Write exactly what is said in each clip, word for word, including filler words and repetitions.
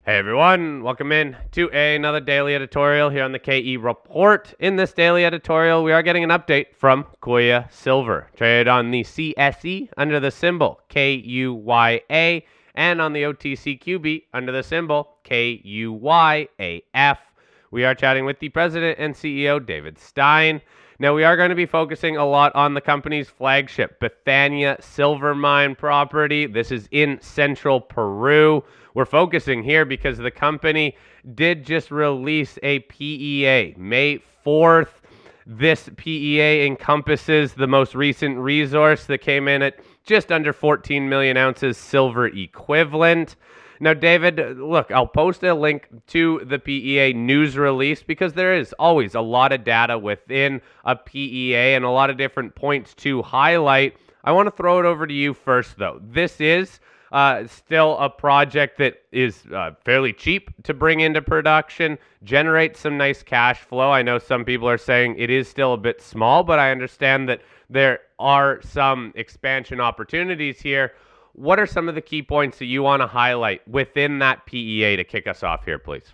Hey everyone, welcome in to another daily editorial here on the K E Report. In this daily editorial, we are getting an update from Kuya Silver, traded on the C S E under the symbol K U Y A and on the O T C Q B under the symbol K U Y A F. We are chatting with the president and C E O, David Stein. Now, we are going to be focusing a lot on the company's flagship, Bethania Silver Mine property. This is in central Peru. We're focusing here because the company did just release a P E A May fourth. This P E A encompasses the most recent resource that came in at just under fourteen million ounces silver equivalent. Now, David, look, I'll post a link to the P E A news release because there is always a lot of data within a P E A and a lot of different points to highlight. I want to throw it over to you first, though. This is uh, still a project that is uh, fairly cheap to bring into production, generates some nice cash flow. I know some people are saying it is still a bit small, but I understand that there are some expansion opportunities here. What are some of the key points that you want to highlight within that P E A to kick us off here, please?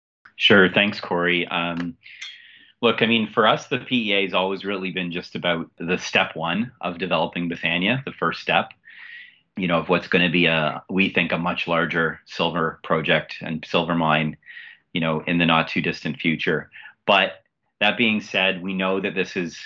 Sure. Thanks, Corey. Um, look, I mean, for us, the P E A has always really been just about the step one of developing Bethania, the first step, you know, of what's going to be a, we think, a much larger silver project and silver mine, you know, in the not too distant future. But that being said, we know that this is,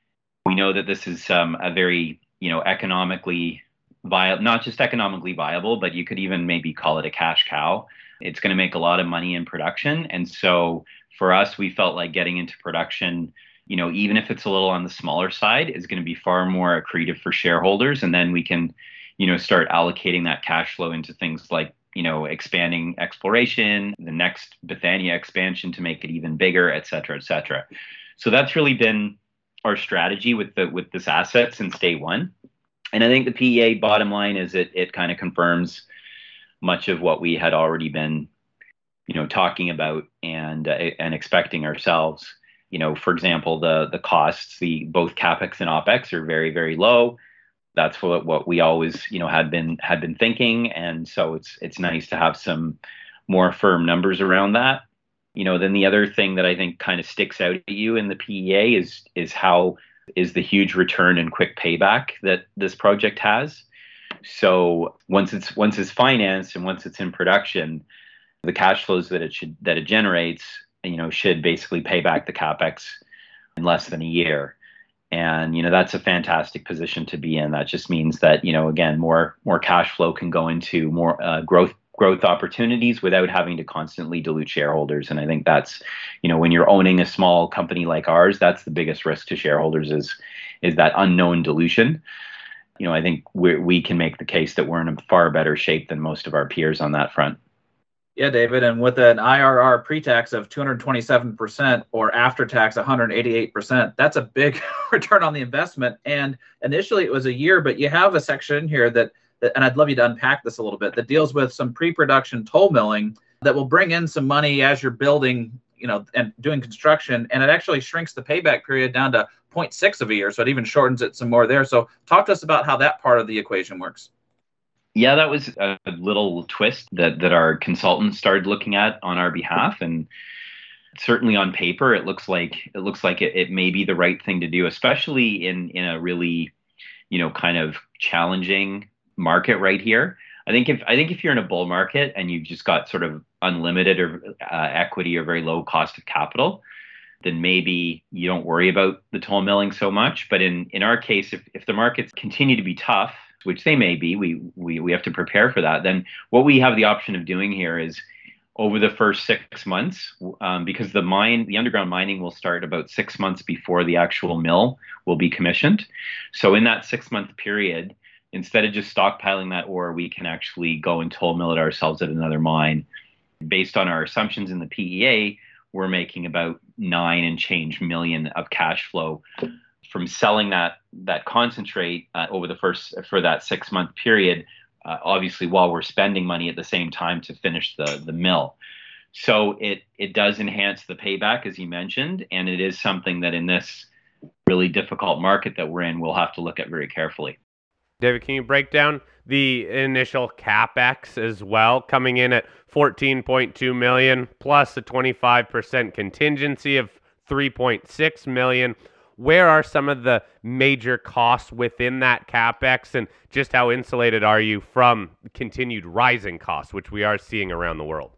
we know that this is um, a very, you know, economically viable, not just economically viable, but you could even maybe call it a cash cow. It's going to make a lot of money in production. And so for us, we felt like getting into production, you know, even if it's a little on the smaller side, is going to be far more accretive for shareholders. And then we can, you know, start allocating that cash flow into things like, you know, expanding exploration, the next Bethania expansion to make it even bigger, et cetera, et cetera. So that's really been our strategy with the with this asset since day one. And I think the P E A bottom line is it it kind of confirms much of what we had already been, you know, talking about and uh, and expecting ourselves. You know, for example, the the costs, the both capex and opex are very very low. That's what what we always, you know, had been had been thinking, and so it's it's nice to have some more firm numbers around that. You know, then the other thing that I think kind of sticks out at you in the P E A is is how is the huge return and quick payback that this project has. So once it's once it's financed and once it's in production, the cash flows that it should that it generates, you know, should basically pay back the capex in less than a year. And you know, that's a fantastic position to be in. That just means that, you know, again, more more cash flow can go into more uh, growth growth opportunities without having to constantly dilute shareholders. And I think that's, you know, when you're owning a small company like ours, that's the biggest risk to shareholders is is that unknown dilution. You know, I think we we can make the case that we're in a far better shape than most of our peers on that front. Yeah, David, and with an I R R pre-tax of two hundred twenty-seven percent or after-tax one hundred eighty-eight percent, that's a big return on the investment. And initially it was a year, but you have a section here that and I'd love you to unpack this a little bit, that deals with some pre-production toll milling that will bring in some money as you're building, you know, and doing construction. And it actually shrinks the payback period down to zero point six of a year. So it even shortens it some more there. So talk to us about how that part of the equation works. Yeah, that was a little twist that, that our consultants started looking at on our behalf. And certainly on paper, it looks like it looks like it, it may be the right thing to do, especially in, in a really, you know, kind of challenging market right here. I think if I think if you're in a bull market and you've just got sort of unlimited or uh, equity or very low cost of capital, then maybe you don't worry about the toll milling so much. But in in our case, if if the markets continue to be tough, which they may be, we we we have to prepare for that. Then what we have the option of doing here is over the first six months, um, because the mine, the underground mining will start about six months before the actual mill will be commissioned. So in that six month period, instead of just stockpiling that ore, we can actually go and toll mill it ourselves at another mine. Based on our assumptions in the P E A, we're making about nine and change million of cash flow from selling that that concentrate uh, over the first for that six month period. Uh, obviously, while we're spending money at the same time to finish the the mill. So it it does enhance the payback, as you mentioned, and it is something that in this really difficult market that we're in, we'll have to look at very carefully. David, can you break down the initial CapEx as well, coming in at fourteen point two million dollars plus a twenty-five percent contingency of three point six million dollars? Where are some of the major costs within that CapEx, and just how insulated are you from continued rising costs, which we are seeing around the world?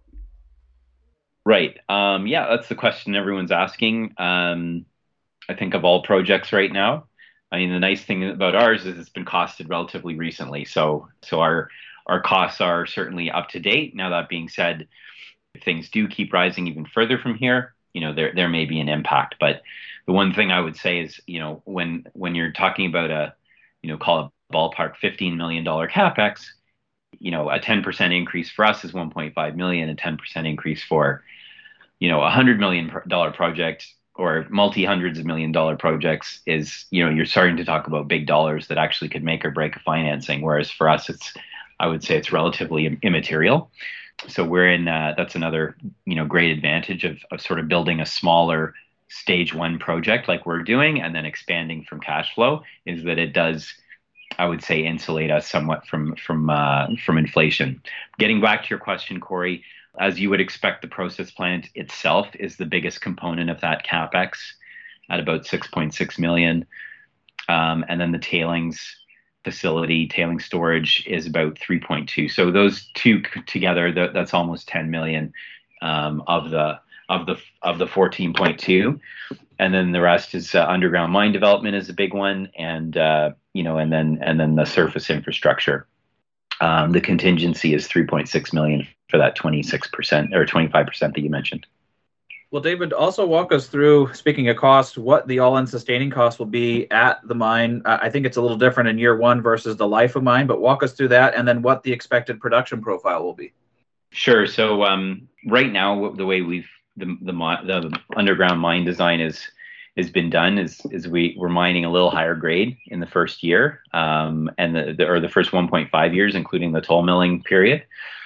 Right. Um, yeah, that's the question everyone's asking. Um, I think of all projects right now, I mean, the nice thing about ours is it's been costed relatively recently. So, so our our costs are certainly up to date. Now, that being said, if things do keep rising even further from here, you know, there there may be an impact. But the one thing I would say is, you know, when when you're talking about a, you know, call it ballpark fifteen million dollars CapEx, you know, a ten percent increase for us is one point five million. A ten percent increase for, you know, a one hundred million dollars project or multi hundreds of million dollar projects is, you know, you're starting to talk about big dollars that actually could make or break a financing. Whereas for us, it's, I would say it's relatively immaterial. So we're in, uh, that's another, you know, great advantage of, of sort of building a smaller stage one project like we're doing and then expanding from cash flow, is that it does, I would say, insulate us somewhat from, from, uh, from inflation. Getting back to your question, Corey, as you would expect, the process plant itself is the biggest component of that CapEx at about six point six million. Um, and then the tailings facility, tailing storage is about three point two. So those two together, that, that's almost ten million um, of the of the of the fourteen point two. And then the rest is uh, underground mine development is a big one, and uh, you know, and then and then the surface infrastructure. Um, the contingency is three point six million for that twenty-six percent or twenty-five percent that you mentioned. Well, David, also walk us through, speaking of cost, what the all-in sustaining cost will be at the mine. Uh, I think it's a little different in year one versus the life of mine, but walk us through that, and then what the expected production profile will be. Sure. So um, right now, the way we've the the, the underground mine design is has been done is is we we're mining a little higher grade in the first year, um, and the, the or the first one point five years, including the toll milling period.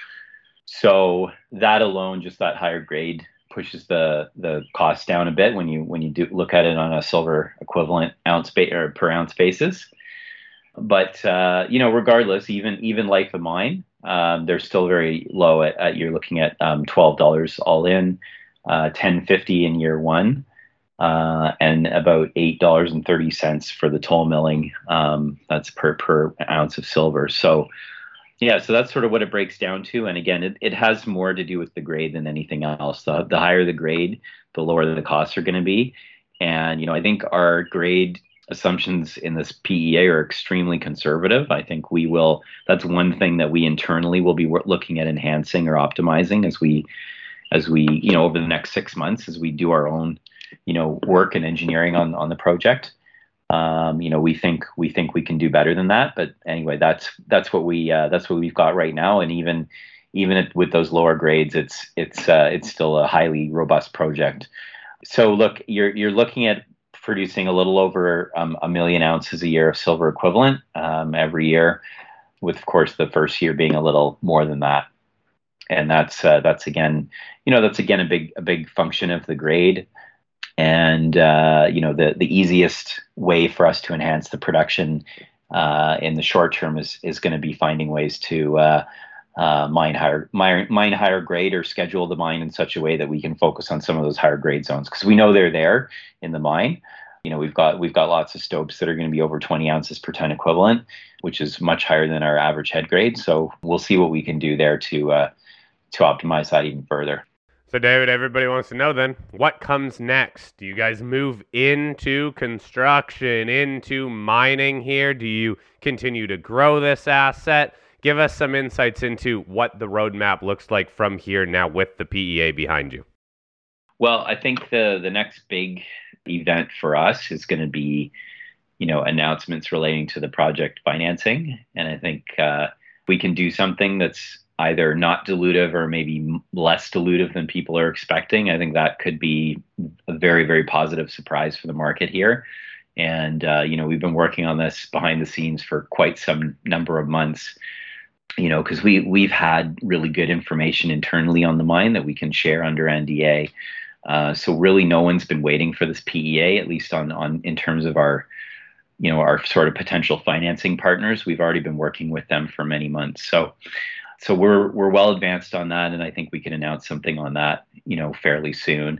So that alone, just that higher grade, pushes the the cost down a bit when you when you do look at it on a silver equivalent ounce ba- or per ounce basis. But uh, you know, regardless, even even life of mine, um, they're still very low. At, at you're looking at um, twelve dollars all in, uh, ten fifty in year one, uh, and about eight dollars and thirty cents for the toll milling. Um, that's per per ounce of silver. So. Yeah, so that's sort of what it breaks down to. And again, it, it has more to do with the grade than anything else. The, the higher the grade, the lower the costs are going to be. And, you know, I think our grade assumptions in this P E A are extremely conservative. I think we will, that's one thing that we internally will be looking at enhancing or optimizing as we, as we, you know, over the next six months, as we do our own, you know, work and engineering on, on the project. Um, you know, we think we think we can do better than that. But anyway, that's that's what we uh, that's what we've got right now. And even even at, with those lower grades, it's it's uh, it's still a highly robust project. So look, you're you're looking at producing a little over um, a million ounces a year of silver equivalent um, every year, with of course the first year being a little more than that. And that's uh, that's again, you know, that's again a big a big function of the grade. And, uh, you know, the, the easiest way for us to enhance the production uh, in the short term is, is going to be finding ways to uh, uh, mine higher mine, mine higher grade or schedule the mine in such a way that we can focus on some of those higher grade zones, because we know they're there in the mine. You know, we've got we've got lots of stopes that are going to be over twenty ounces per ton equivalent, which is much higher than our average head grade. So we'll see what we can do there to uh, to optimize that even further. So, David, everybody wants to know then, what comes next? Do you guys move into construction, into mining here? Do you continue to grow this asset? Give us some insights into what the roadmap looks like from here now with the P E A behind you. Well, I think the, the next big event for us is going to be, you know, announcements relating to the project financing. And I think uh, we can do something that's either not dilutive or maybe less dilutive than people are expecting. I think that could be a very, very positive surprise for the market here. And, uh, you know, we've been working on this behind the scenes for quite some number of months, you know, because we, we've had really good information internally on the mine that we can share under N D A. Uh, so really no one's been waiting for this P E A, at least on, on in terms of our you know, our sort of potential financing partners. We've already been working with them for many months. So so we're we're well advanced on that, and I think we can announce something on that, you know, fairly soon.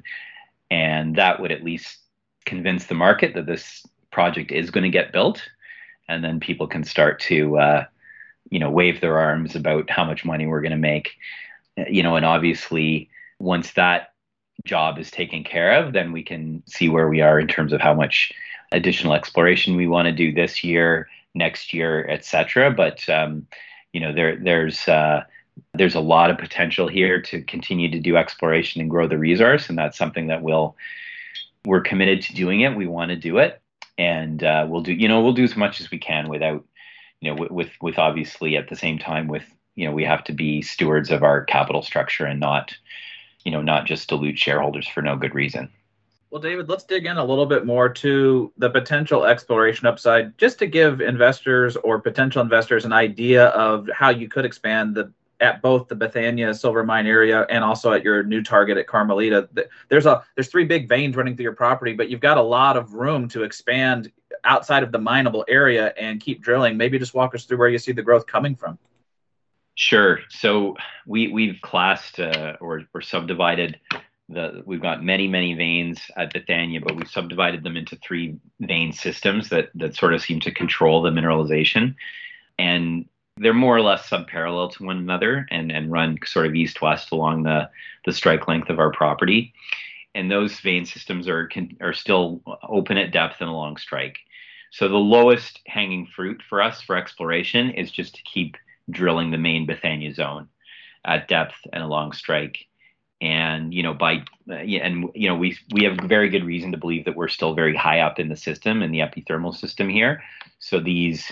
And that would at least convince the market that this project is going to get built, and then people can start to uh, you know, wave their arms about how much money we're going to make. You know, and obviously once that job is taken care of, then we can see where we are in terms of how much additional exploration we want to do this year, next year, et cetera. But um, you know, there there's uh, there's a lot of potential here to continue to do exploration and grow the resource, and that's something that we'll we're committed to doing it. We want to do it, and uh, we'll do you know we'll do as much as we can without you know with with, with obviously at the same time with you know we have to be stewards of our capital structure and not you know not just dilute shareholders for no good reason. Well, David, let's dig in a little bit more to the potential exploration upside, just to give investors or potential investors an idea of how you could expand the at both the Bethania silver mine area and also at your new target at Carmelita. There's a there's three big veins running through your property, but you've got a lot of room to expand outside of the mineable area and keep drilling. Maybe just walk us through where you see the growth coming from. Sure. So we we've classed uh, or or subdivided. The, we've got many, many veins at Bethania, but we've subdivided them into three vein systems that that sort of seem to control the mineralization. And they're more or less subparallel to one another and, and run sort of east-west along the, the strike length of our property. And those vein systems are can, are still open at depth and along strike. So the lowest hanging fruit for us for exploration is just to keep drilling the main Bethania zone at depth and along strike. And, you know, by, uh, and, you know, we, we have very good reason to believe that we're still very high up in the system, in the epithermal system here. So these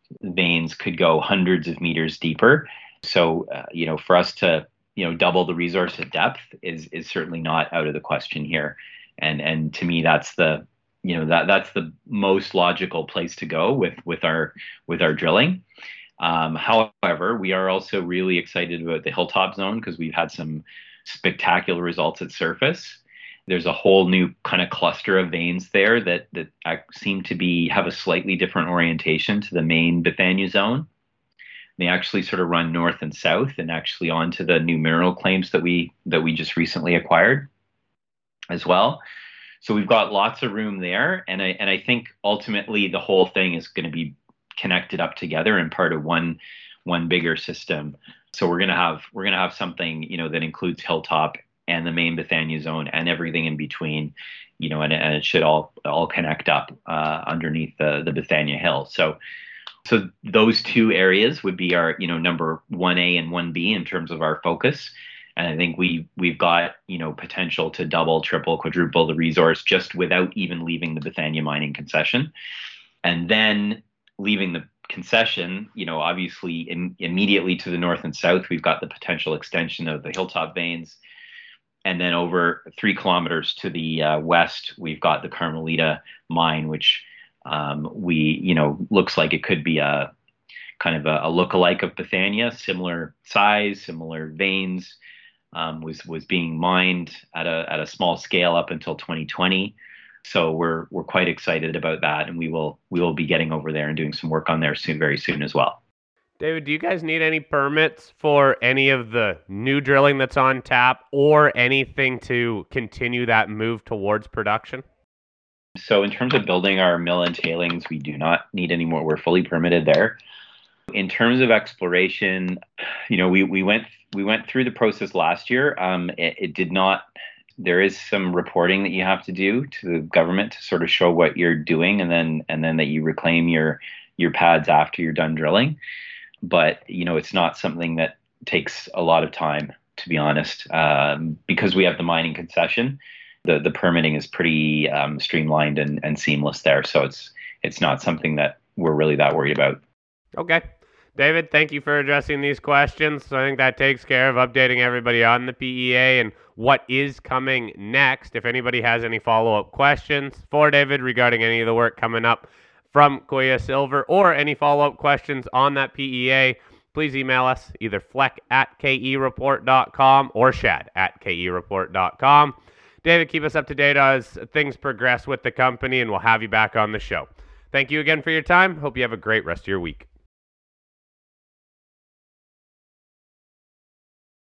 veins could go hundreds of meters deeper. So, uh, you know, for us to, you know, double the resource at depth is, is certainly not out of the question here. And, and to me, that's the, you know, that, that's the most logical place to go with, with our, with our drilling. Um, however, we are also really excited about the Hilltop zone because we've had some spectacular results at surface. There's a whole new kind of cluster of veins there that that seem to be have a slightly different orientation to the main Bethania zone. They actually sort of run north and south and actually onto the new mineral claims that we that we just recently acquired as well. So we've got lots of room there, and I and I think ultimately the whole thing is going to be connected up together and part of one one bigger system. So we're gonna have we're gonna have something you know that includes Hilltop and the main Bethania zone and everything in between, you know, and, and it should all all connect up uh, underneath the the Bethania Hill. So so those two areas would be our you know number one A and one B in terms of our focus. And I think we we've got you know potential to double, triple, quadruple the resource just without even leaving the Bethania mining concession, and then leaving the concession, you know, obviously in, immediately to the north and south, we've got the potential extension of the Hilltop veins. And then over three kilometers to the uh, west, we've got the Carmelita mine, which um, we, you know, looks like it could be a kind of a, a lookalike of Bethania, similar size, similar veins, um, was was being mined at a at a small scale up until twenty twenty. So we're we're quite excited about that, and we will we will be getting over there and doing some work on there soon, very soon as well. David, do you guys need any permits for any of the new drilling that's on tap, or anything to continue that move towards production? So in terms of building our mill and tailings, we do not need any more. We're fully permitted there. In terms of exploration, you know, we we went we went through the process last year. Um, it, it did not. There is some reporting that you have to do to the government to sort of show what you're doing, and then and then that you reclaim your your pads after you're done drilling. But you know, it's not something that takes a lot of time, to be honest, um, because we have the mining concession. The the permitting is pretty um, streamlined and, and seamless there, so it's it's not something that we're really that worried about. Okay. David, thank you for addressing these questions. So I think that takes care of updating everybody on the P E A and what is coming next. If anybody has any follow-up questions for David regarding any of the work coming up from Kuya Silver or any follow-up questions on that P E A, please email us either fleck at k e report dot com or shad at k e report dot com. David, keep us up to date as things progress with the company, and we'll have you back on the show. Thank you again for your time. Hope you have a great rest of your week.